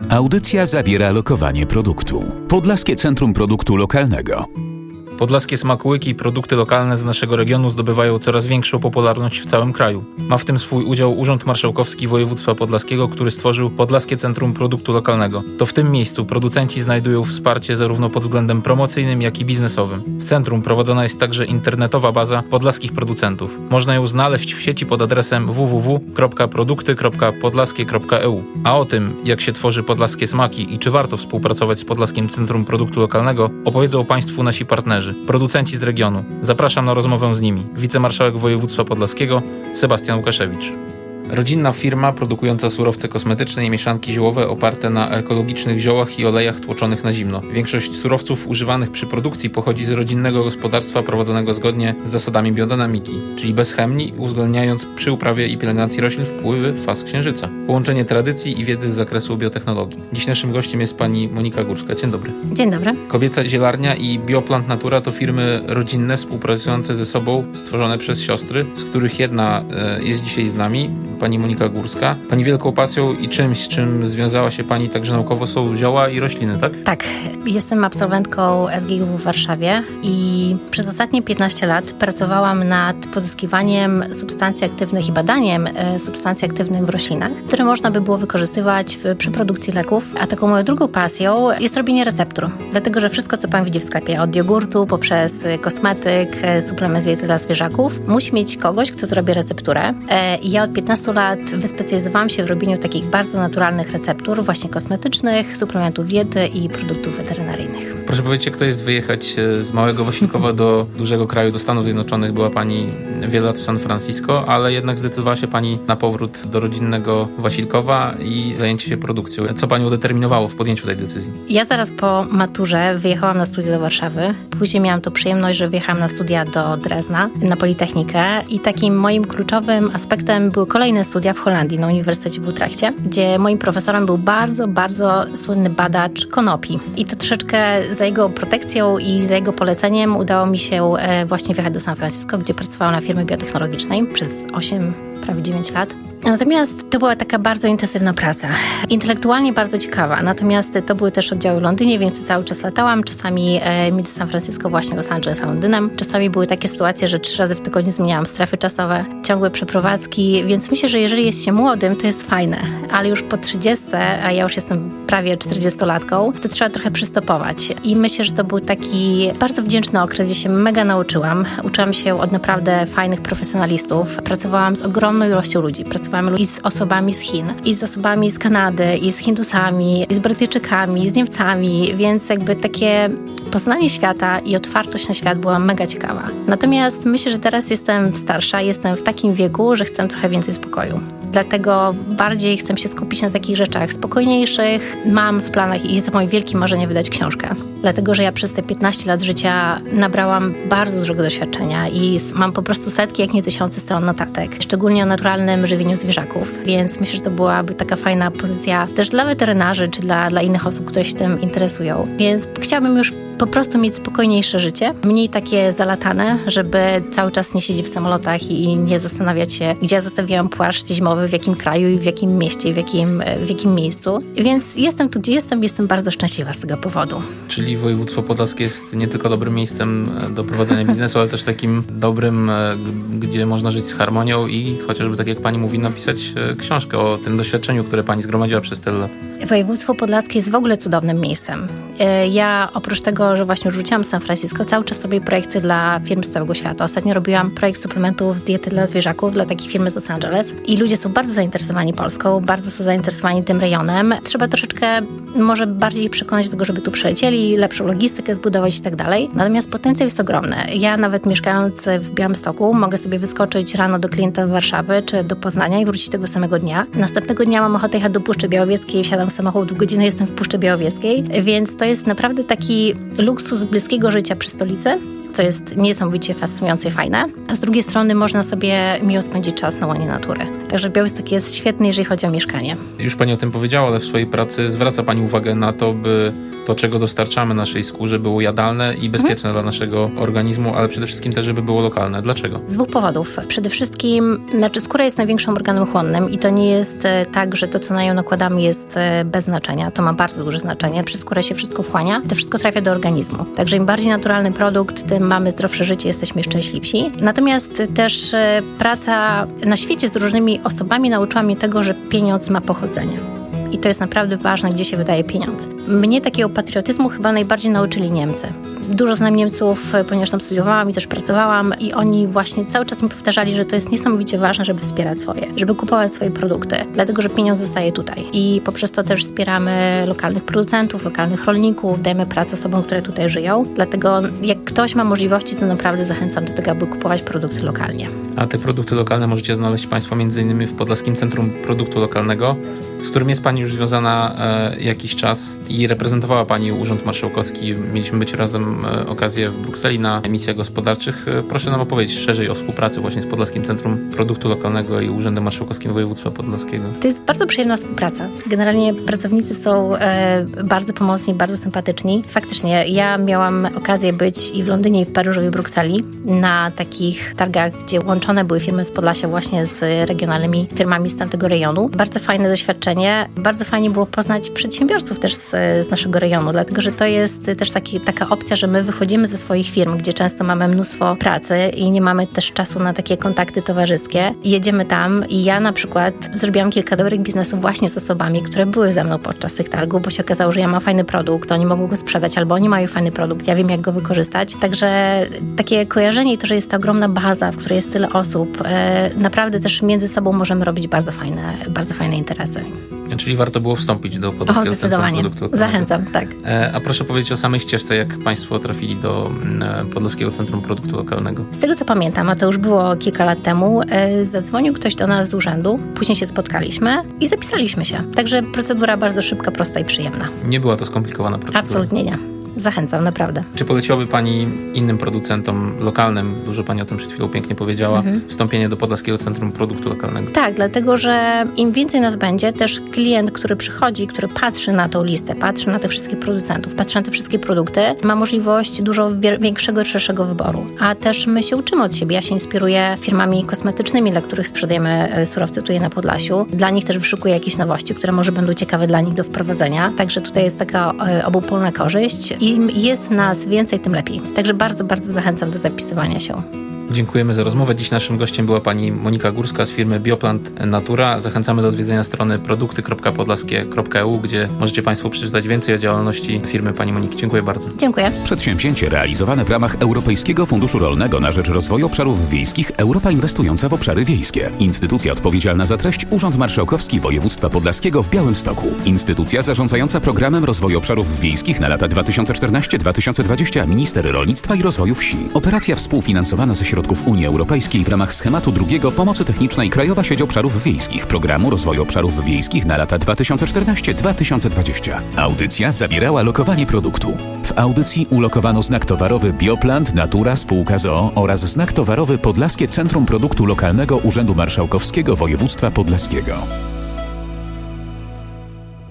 Audycja zawiera lokowanie produktu. Podlaskie Centrum Produktu Lokalnego. Podlaskie smakołyki i produkty lokalne z naszego regionu zdobywają coraz większą popularność w całym kraju. Ma w tym swój udział Urząd Marszałkowski Województwa Podlaskiego, który stworzył Podlaskie Centrum Produktu Lokalnego. To w tym miejscu producenci znajdują wsparcie zarówno pod względem promocyjnym, jak i biznesowym. W centrum prowadzona jest także internetowa baza podlaskich producentów. Można ją znaleźć w sieci pod adresem www.produkty.podlaskie.eu. A o tym, jak się tworzy podlaskie smaki i czy warto współpracować z Podlaskim Centrum Produktu Lokalnego, opowiedzą Państwu nasi partnerzy, producenci z regionu. Zapraszam na rozmowę z nimi. Wicemarszałek województwa podlaskiego Sebastian Łukaszewicz. Rodzinna firma produkująca surowce kosmetyczne i mieszanki ziołowe oparte na ekologicznych ziołach i olejach tłoczonych na zimno. Większość surowców używanych przy produkcji pochodzi z rodzinnego gospodarstwa prowadzonego zgodnie z zasadami biodynamiki, czyli bez chemii, uwzględniając przy uprawie i pielęgnacji roślin wpływy faz księżyca. Połączenie tradycji i wiedzy z zakresu biotechnologii. Dziś naszym gościem jest pani Monika Górska. Dzień dobry. Dzień dobry. Kobieca Zielarnia i Bioplant Natura to firmy rodzinne współpracujące ze sobą, stworzone przez siostry, z których jedna jest dzisiaj z nami, pani Monika Górska. Pani wielką pasją i czymś, z czym związała się pani także naukowo, są zioła i rośliny, tak? Tak. Jestem absolwentką SGIW w Warszawie i przez ostatnie 15 lat pracowałam nad pozyskiwaniem substancji aktywnych i badaniem substancji aktywnych w roślinach, które można by było wykorzystywać przy produkcji leków. A taką moją drugą pasją jest robienie receptur. Dlatego, że wszystko, co pan widzi w sklepie, od jogurtu poprzez kosmetyk, suplement z diety dla zwierzaków, musi mieć kogoś, kto zrobi recepturę. I ja od 15 lat wyspecjalizowałam się w robieniu takich bardzo naturalnych receptur, właśnie kosmetycznych, suplementów diety i produktów weterynaryjnych. Proszę powiedzieć, kto jest wyjechać z małego Wasilkowa do dużego kraju, do Stanów Zjednoczonych. Była pani wiele lat w San Francisco, ale jednak zdecydowała się pani na powrót do rodzinnego Wasilkowa i zajęcie się produkcją. Co panią determinowało w podjęciu tej decyzji? Ja zaraz po maturze wyjechałam na studia do Warszawy. Później miałam tą przyjemność, że wyjechałam na studia do Drezna, na Politechnikę i takim moim kluczowym aspektem były kolejne studia w Holandii, na Uniwersytecie w Utrechcie, gdzie moim profesorem był bardzo, bardzo słynny badacz konopi. I to troszeczkę za jego protekcją i za jego poleceniem udało mi się właśnie wjechać do San Francisco, gdzie pracowałam na firmie biotechnologicznej przez 8, prawie 9 lat. Natomiast to była taka bardzo intensywna praca. Intelektualnie bardzo ciekawa. Natomiast to były też oddziały w Londynie, więc cały czas latałam. Czasami między San Francisco, właśnie Los Angeles a Londynem. Czasami były takie sytuacje, że 3 razy w tygodniu zmieniałam strefy czasowe, ciągłe przeprowadzki, więc myślę, że jeżeli jest się młodym, to jest fajne. Ale już po 30, a ja już jestem prawie 40-latką, to trzeba trochę przystopować. I myślę, że to był taki bardzo wdzięczny okres, gdzie się mega nauczyłam. Uczyłam się od naprawdę fajnych profesjonalistów. Pracowałam z ogromną ilością ludzi. Pracowałam i z osobami z Chin, i z osobami z Kanady, i z Hindusami, i z Brytyjczykami, z Niemcami, więc jakby takie poznanie świata i otwartość na świat była mega ciekawa. Natomiast myślę, że teraz jestem starsza, jestem w takim wieku, że chcę trochę więcej spokoju. Dlatego bardziej chcę się skupić na takich rzeczach spokojniejszych. Mam w planach i jest moim wielkim marzeniem wydać książkę. Dlatego, że ja przez te 15 lat życia nabrałam bardzo dużego doświadczenia i mam po prostu setki, jak nie tysiące stron notatek. Szczególnie o naturalnym żywieniu zwierzaków. Więc myślę, że to byłaby taka fajna pozycja też dla weterynarzy, czy dla innych osób, które się tym interesują. Więc chciałabym już po prostu mieć spokojniejsze życie, mniej takie zalatane, żeby cały czas nie siedzieć w samolotach i nie zastanawiać się, gdzie ja zostawiłam płaszcz zimowy, w jakim kraju i w jakim mieście i w jakim miejscu. Więc jestem tu, gdzie jestem bardzo szczęśliwa z tego powodu. Czyli województwo podlaskie jest nie tylko dobrym miejscem do prowadzenia biznesu, ale też takim dobrym, gdzie można żyć z harmonią i chociażby, tak jak pani mówi, napisać książkę o tym doświadczeniu, które pani zgromadziła przez tyle lat. Województwo podlaskie jest w ogóle cudownym miejscem. Ja oprócz tego, że właśnie rzuciłam San Francisco, cały czas robię projekty dla firm z całego świata. Ostatnio robiłam projekt suplementów diety dla zwierzaków, dla takiej firmy z Los Angeles i ludzie są bardzo zainteresowani Polską, bardzo są zainteresowani tym rejonem. Trzeba troszeczkę może bardziej przekonać do tego, żeby tu przylecieli, lepszą logistykę zbudować i tak dalej. Natomiast potencjał jest ogromny. Ja nawet mieszkając w Białymstoku mogę sobie wyskoczyć rano do klienta do Warszawy czy do Poznania i wrócić tego samego dnia. Następnego dnia mam ochotę jechać do Puszczy Białowieskiej, wsiadam w samochód, 2 godziny jestem w Puszczy Białowieskiej, więc to jest naprawdę taki luksus bliskiego życia przy stolicy, co jest niesamowicie fascynujące i fajne. A z drugiej strony można sobie miło spędzić czas na łonie natury. Także Białystok jest świetny, jeżeli chodzi o mieszkanie. Już pani o tym powiedziała, ale w swojej pracy zwraca pani uwagę na to, by to, czego dostarczamy naszej skórze, było jadalne i bezpieczne dla naszego organizmu, ale przede wszystkim też, żeby było lokalne. Dlaczego? Z dwóch powodów. Przede wszystkim, skóra jest największym organem chłonnym i to nie jest tak, że to, co na nią nakładamy, jest bez znaczenia. To ma bardzo duże znaczenie. Przez skórę się wszystko wchłania. To wszystko trafia do organizmu. Także im bardziej naturalny produkt, tym mamy zdrowsze życie, jesteśmy szczęśliwsi. Natomiast też praca na świecie z różnymi osobami nauczyła mnie tego, że pieniądz ma pochodzenie. I to jest naprawdę ważne, gdzie się wydaje pieniądze. Mnie takiego patriotyzmu chyba najbardziej nauczyli Niemcy. Dużo znam Niemców, ponieważ tam studiowałam i też pracowałam i oni właśnie cały czas mi powtarzali, że to jest niesamowicie ważne, żeby wspierać swoje, żeby kupować swoje produkty, dlatego, że pieniądz zostaje tutaj. I poprzez to też wspieramy lokalnych producentów, lokalnych rolników, dajemy pracę osobom, które tutaj żyją. Dlatego jak ktoś ma możliwości, to naprawdę zachęcam do tego, aby kupować produkty lokalnie. A te produkty lokalne możecie znaleźć Państwo m.in. w Podlaskim Centrum Produktu Lokalnego, z którym jest Pani już związana jakiś czas i reprezentowała Pani Urząd Marszałkowski. Mieliśmy być razem okazję w Brukseli na emisjach gospodarczych. Proszę nam opowiedzieć szerzej o współpracy właśnie z Podlaskim Centrum Produktu Lokalnego i Urzędem Marszałkowskim Województwa Podlaskiego. To jest bardzo przyjemna współpraca. Generalnie pracownicy są bardzo pomocni, bardzo sympatyczni. Faktycznie, ja miałam okazję być i w Londynie, i w Paryżu, i w Brukseli na takich targach, gdzie łączone były firmy z Podlasia właśnie z regionalnymi firmami z tamtego rejonu. Bardzo fajne doświadczenie. Bardzo fajnie było poznać przedsiębiorców też z naszego rejonu, dlatego że to jest też taka opcja, że my wychodzimy ze swoich firm, gdzie często mamy mnóstwo pracy i nie mamy też czasu na takie kontakty towarzyskie. Jedziemy tam i ja na przykład zrobiłam kilka dobrych biznesów właśnie z osobami, które były ze mną podczas tych targów, bo się okazało, że ja mam fajny produkt, oni mogą go sprzedać, albo oni mają fajny produkt, ja wiem, jak go wykorzystać. Także takie kojarzenie i to, że jest to ogromna baza, w której jest tyle osób, naprawdę też między sobą możemy robić bardzo fajne interesy. Czyli warto było wstąpić do Podlaskiego Centrum Produktu Lokalnego. Zachęcam, tak. A proszę powiedzieć o samej ścieżce, jak Państwo trafili do Podlaskiego Centrum Produktu Lokalnego. Z tego, co pamiętam, a to już było kilka lat temu, zadzwonił ktoś do nas z urzędu, później się spotkaliśmy i zapisaliśmy się. Także procedura bardzo szybka, prosta i przyjemna. Nie była to skomplikowana procedura? Absolutnie nie. Zachęcam, naprawdę. Czy poleciłaby Pani innym producentom lokalnym, dużo Pani o tym przed chwilą pięknie powiedziała, wstąpienie do Podlaskiego Centrum Produktu Lokalnego? Tak, dlatego, że im więcej nas będzie, też klient, który przychodzi, który patrzy na tą listę, patrzy na tych wszystkich producentów, patrzy na te wszystkie produkty, ma możliwość dużo większego, szerszego wyboru. A też my się uczymy od siebie. Ja się inspiruję firmami kosmetycznymi, dla których sprzedajemy surowce tutaj na Podlasiu. Dla nich też wyszukuję jakieś nowości, które może będą ciekawe dla nich do wprowadzenia. Także tutaj jest taka obopólna korzyść. Im jest nas więcej, tym lepiej. Także bardzo, bardzo zachęcam do zapisywania się. Dziękujemy za rozmowę. Dziś naszym gościem była Pani Monika Górska z firmy Bioplant Natura. Zachęcamy do odwiedzenia strony produkty.podlaskie.eu, gdzie możecie Państwo przeczytać więcej o działalności firmy Pani Moniki. Dziękuję bardzo. Dziękuję. Przedsięwzięcie realizowane w ramach Europejskiego Funduszu Rolnego na rzecz Rozwoju Obszarów Wiejskich Europa Inwestująca w Obszary Wiejskie. Instytucja odpowiedzialna za treść Urząd Marszałkowski Województwa Podlaskiego w Białymstoku. Instytucja zarządzająca Programem Rozwoju Obszarów Wiejskich na lata 2014-2020 Minister Rolnictwa i Rozwoju Wsi. Operacja współfinansowana ze środków Unii Europejskiej w ramach schematu drugiego Pomocy Technicznej Krajowa Sieć Obszarów Wiejskich Programu Rozwoju Obszarów Wiejskich na lata 2014-2020. Audycja zawierała lokowanie produktu. W audycji ulokowano znak towarowy Bioplant Natura Spółka z.o.o. oraz znak towarowy Podlaskie Centrum Produktu Lokalnego Urzędu Marszałkowskiego Województwa Podlaskiego.